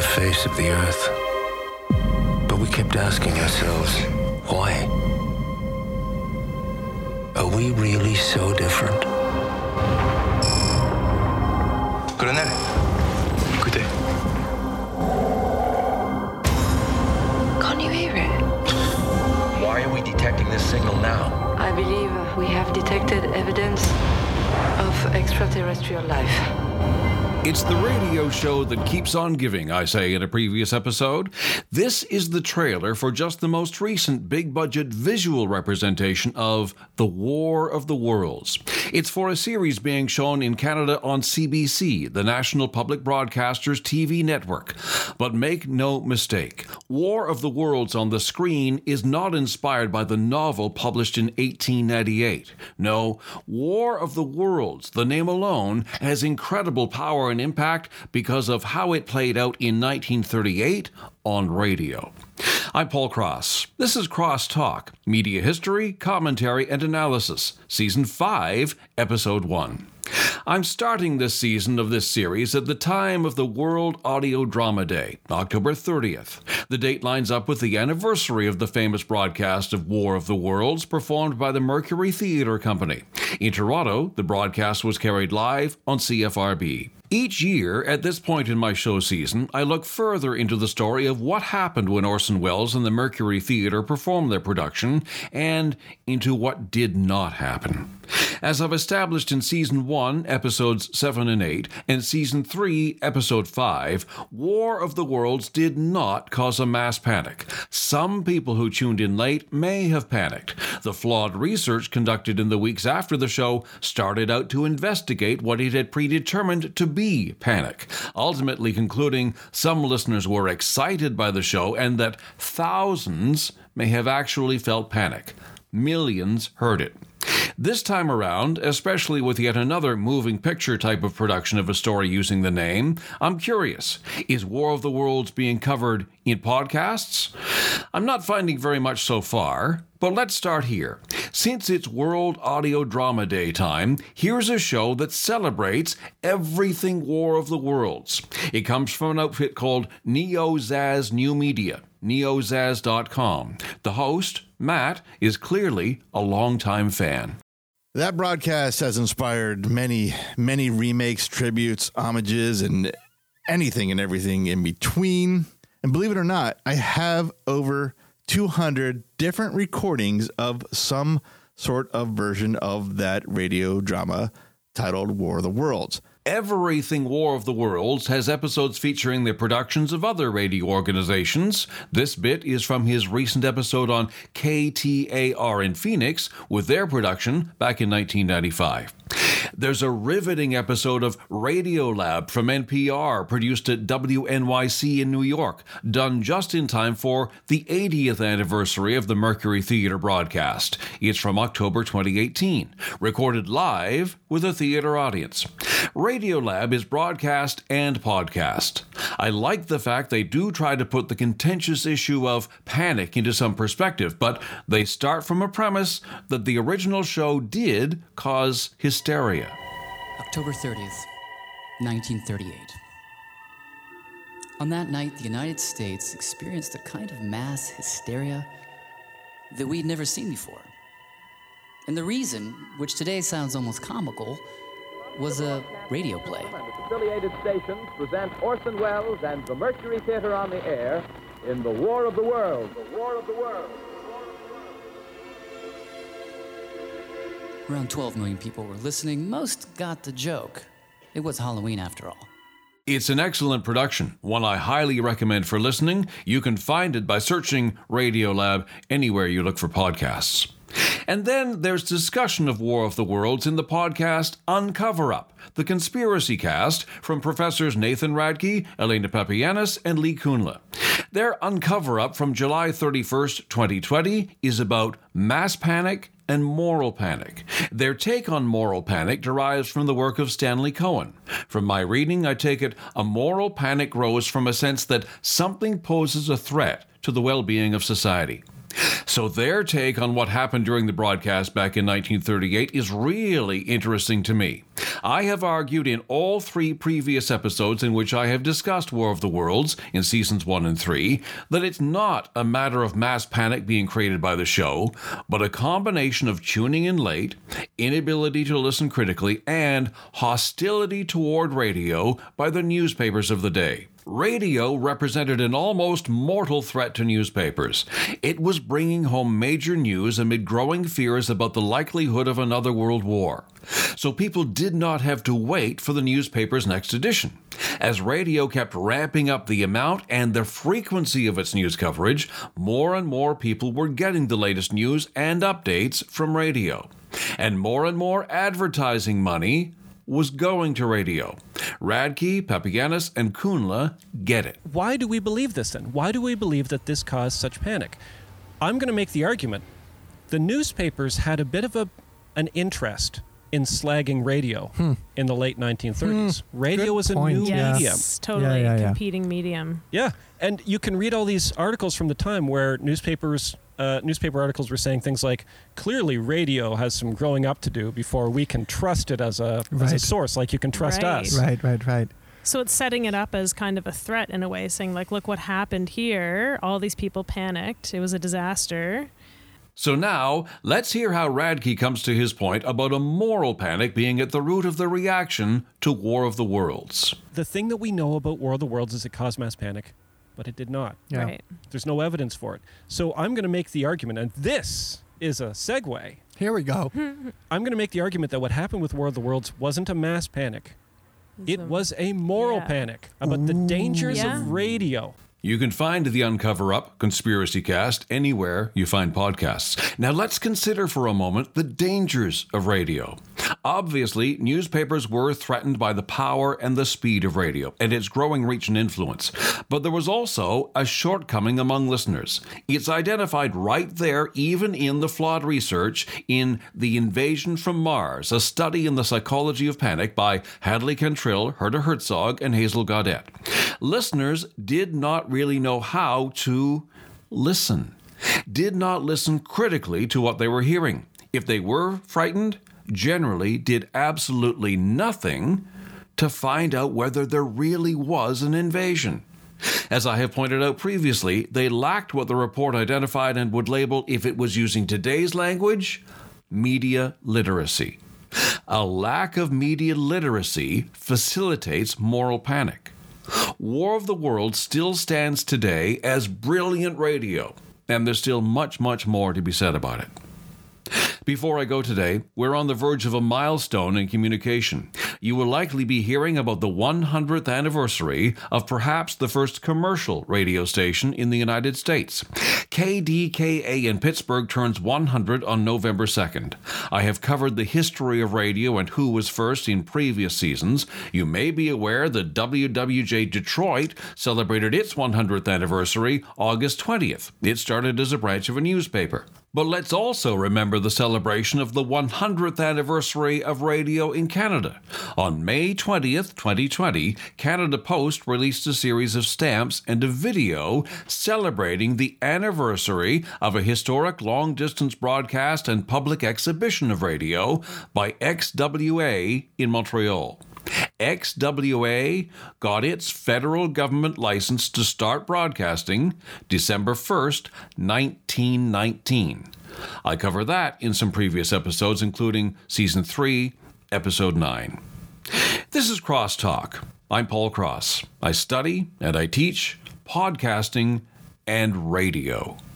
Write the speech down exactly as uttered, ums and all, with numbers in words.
face of the earth. But we kept asking ourselves, why? Are we really so different? Colonel, écoutez. Can't you hear it? Why are we detecting this signal now? I believe we have detected evidence of extraterrestrial life. It's the radio show that keeps on giving, I say in a previous episode. This is the trailer for just the most recent big-budget visual representation of The War of the Worlds. It's for a series being shown in Canada on C B C, the National Public Broadcasters T V network. But make no mistake, War of the Worlds on the screen is not inspired by the novel published in eighteen ninety-eight. No, War of the Worlds, the name alone, has incredible power and impact because of how it played out in nineteen thirty-eight on radio. I'm Paul Cross. This is Cross Talk, Media History, Commentary, and Analysis, Season five, Episode one. I'm starting this season of this series at the time of the World Audio Drama Day, October thirtieth. The date lines up with the anniversary of the famous broadcast of War of the Worlds performed by the Mercury Theatre Company. In Toronto, the broadcast was carried live on C F R B. Each year, at this point in my show season, I look further into the story of what happened when Orson Welles and the Mercury Theatre performed their production, and into what did not happen. As I've established in Season one, Episodes seven and eight, and Season three, Episode five, War of the Worlds did not cause a mass panic. Some people who tuned in late may have panicked. The flawed research conducted in the weeks after the show started out to investigate what it had predetermined to be panic, ultimately concluding some listeners were excited by the show and that thousands may have actually felt panic. Millions heard it. This time around, especially with yet another moving picture type of production of a story using the name, I'm curious, is War of the Worlds being covered in podcasts? I'm not finding very much so far, but let's start here. Since it's World Audio Drama Day time, here's a show that celebrates everything War of the Worlds. It comes from an outfit called NeoZaz New Media, neozaz dot com. The host, Matt, is clearly a longtime fan. That broadcast has inspired many, many remakes, tributes, homages, and anything and everything in between. And believe it or not, I have over two hundred different recordings of some sort of version of that radio drama titled War of the Worlds. Everything War of the Worlds has episodes featuring the productions of other radio organizations. This bit is from his recent episode on K T A R in Phoenix with their production back in nineteen ninety-five. There's a riveting episode of Radiolab from N P R produced at W N Y C in New York, done just in time for the eightieth anniversary of the Mercury Theatre broadcast. It's from October twenty eighteen, recorded live with a theater audience. Radiolab is broadcast and podcast. I like the fact they do try to put the contentious issue of panic into some perspective, but they start from a premise that the original show did cause hysteria. October thirtieth, nineteen thirty-eight. On that night, the United States experienced a kind of mass hysteria that we'd never seen before. And the reason, which today sounds almost comical, was a radio play. Affiliated stations present Orson Welles and the Mercury Theatre on the air in The War of the Worlds. The War of the Worlds. Around twelve million people were listening. Most got the joke. It was Halloween after all. It's an excellent production, one I highly recommend for listening. You can find it by searching Radiolab anywhere you look for podcasts. And then there's discussion of War of the Worlds in the podcast Uncover Up, the conspiracy cast from Professors Nathan Radke, Elena Papianis, and Lee Kunla. Their Uncover Up from July thirty-first, twenty twenty is about mass panic and moral panic. Their take on moral panic derives from the work of Stanley Cohen. From my reading, I take it a moral panic grows from a sense that something poses a threat to the well-being of society. So their take on what happened during the broadcast back in nineteen thirty-eight is really interesting to me. I have argued in all three previous episodes in which I have discussed War of the Worlds in seasons one and three that it's not a matter of mass panic being created by the show, but a combination of tuning in late, inability to listen critically, and hostility toward radio by the newspapers of the day. Radio represented an almost mortal threat to newspapers. It was bringing home major news amid growing fears about the likelihood of another world war. So people did not have to wait for the newspaper's next edition. As radio kept ramping up the amount and the frequency of its news coverage, more and more people were getting the latest news and updates from radio. And more and more advertising money was going to radio. Radke, Papagiannis, and Kuhnla get it. Why do we believe this then? Why do we believe that this caused such panic? I'm going to make the argument. The newspapers had a bit of a an interest in slagging radio hmm. in the late nineteen thirties. Hmm. Radio Good was a point. new yes, medium. Totally yeah, yeah, yeah. competing medium. Yeah, and you can read all these articles from the time where newspapers Uh, newspaper articles were saying things like, clearly radio has some growing up to do before we can trust it as a, right. as a source, like you can trust right. us. Right, right, right. So it's setting it up as kind of a threat in a way, saying like, look what happened here. All these people panicked. It was a disaster. So now, let's hear how Radke comes to his point about a moral panic being at the root of the reaction to War of the Worlds. The thing that we know about War of the Worlds is it caused mass panic. But it did not. Yeah. Right. There's no evidence for it. So I'm going to make the argument, and this is a segue. Here we go. I'm going to make the argument that what happened with War of the Worlds wasn't a mass panic. It was a moral yeah. panic about Ooh. the dangers yeah. of radio. You can find the Uncover Up Conspiracy Cast anywhere you find podcasts. Now let's consider for a moment the dangers of radio. Obviously, newspapers were threatened by the power and the speed of radio and its growing reach and influence. But there was also a shortcoming among listeners. It's identified right there, even in the flawed research in The Invasion from Mars, a study in the psychology of panic by Hadley Cantrill, Herta Herzog, and Hazel Gaudet. Listeners did not really know how to listen, did not listen critically to what they were hearing. If they were frightened, generally did absolutely nothing to find out whether there really was an invasion. As I have pointed out previously, they lacked what the report identified and would label, if it was using today's language, media literacy. A lack of media literacy facilitates moral panic. War of the Worlds still stands today as brilliant radio, and there's still much, much more to be said about it. Before I go today, we're on the verge of a milestone in communication. You will likely be hearing about the one hundredth anniversary of perhaps the first commercial radio station in the United States. K D K A in Pittsburgh turns one hundred on November second. I have covered the history of radio and who was first in previous seasons. You may be aware that W W J Detroit celebrated its one hundredth anniversary August twentieth. It started as a branch of a newspaper. But let's also remember the celebration of the one hundredth anniversary of radio in Canada. On May twentieth, twenty twenty, Canada Post released a series of stamps and a video celebrating the anniversary of a historic long-distance broadcast and public exhibition of radio by X W A in Montreal. X W A got its federal government license to start broadcasting December first, nineteen nineteen. I cover that in some previous episodes, including Season three, Episode nine. This is Crosstalk. I'm Paul Cross. I study and I teach podcasting and radio.